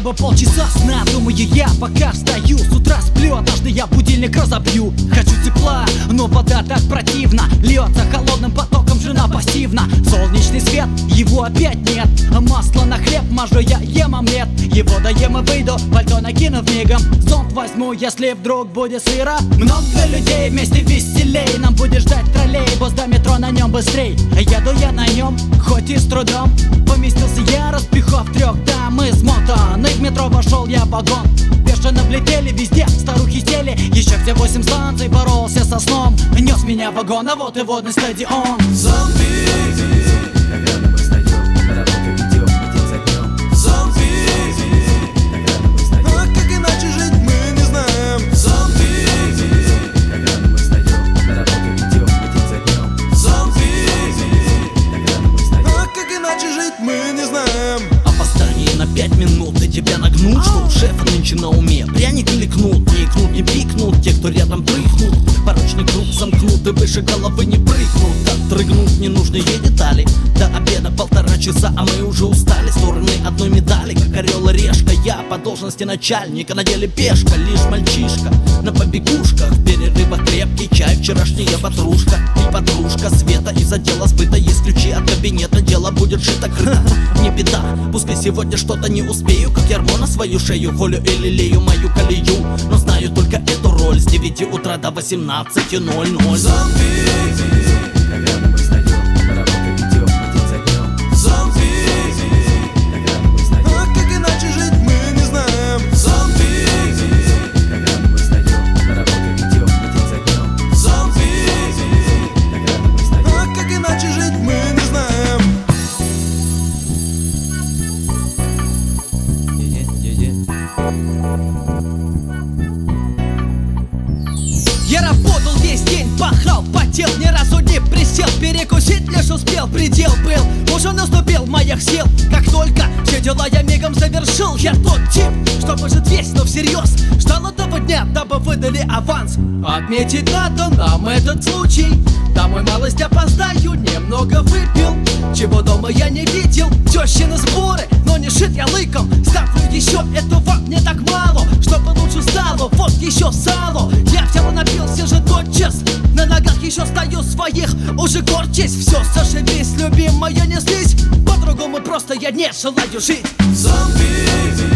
всего полчаса сна, думаю я, пока встаю. С утра сплю, однажды я будильник разобью. Хочу тепла, но вода так противно, льется холодным потоком, жена пассивна. Солнечный свет, его опять нет. Масло на хлеб мажу, я ем омлет. Его доем и выйду, пальто накинув мигом. Зонт возьму, если вдруг будет сыро. Много людей, вместе веселей. Нам будет ждать троллейбус, до метро на нем быстрей. Еду я на нем, хоть и с трудом. Поместился я, распихав 3 дам измотан. И в метро вошел я в вагон. Бешено влетели везде, старухи сели. Еще все 8 станций, боролся со сном. Нес меня в вагон, а вот и водный стадион. Зомби, как рано мы встаем, на работу идем, день за днем. Зомби, как рано мы встаем, а как иначе жить мы не знаем. Зомби, как рано мы встаем, на работу идем, день за днем. Зомби, как рано мы встаем, а как иначе жить мы не знаем. Опоздание на 5 минут, и тебя нагнут, что у шефа нынче на уме. Пряник или кнут, не икнут, не пикнут, те, кто рядом прыгнут. Порочный круг замкнут и выше головы не прыгнут. Отрыгнут ненужные детали. До обеда 1,5 часа, а мы уже устали. Стороны одной медали, как орел и решка. Я по должности начальника, на деле пешка. Лишь мальчишка на побегушках. В перерывах крепкий чай, вчерашняя ватрушка. И подружка Света из отдела сбыта. Есть ключи от кабинета, дело будет шито-крыто. Не беда, пускай сегодня что-то не успею. Как ярмо на свою шею, холю и лелею мою колею. Но знаю только эту роль с 9 утра до 18:00. Зомби, как рано мы встаем, на работу идем, день за днем. Зомби, как рано мы встаем, а как иначе жить мы не знаем. Зомби, как рано мы встаем, на работу идем, день за днем. Зомби, как рано мы встаем, а как иначе жить мы не знаем. Я работал весь день, пахал, потел, ни разу не присел. Перекусить лишь успел, предел был. Уже наступил моих сил. Как только все дела я мигом завершил. Я тот тип, что может весь, но всерьез. Ждал этого дня, дабы выдали аванс. Отметить надо нам этот случай. Домой малость опоздаю, немного выпил. Чего дома я не видел. Тещины сборы, но не шит я лыком. Ставлю еще этого мне так мало, чтобы лучше стало. Вот еще сало. Я взял и напился же тотчас. На ногах еще стою своих, уже горчись. Все, зашибись, любимая, не злись. По-другому просто я не желаю жить. Зомби.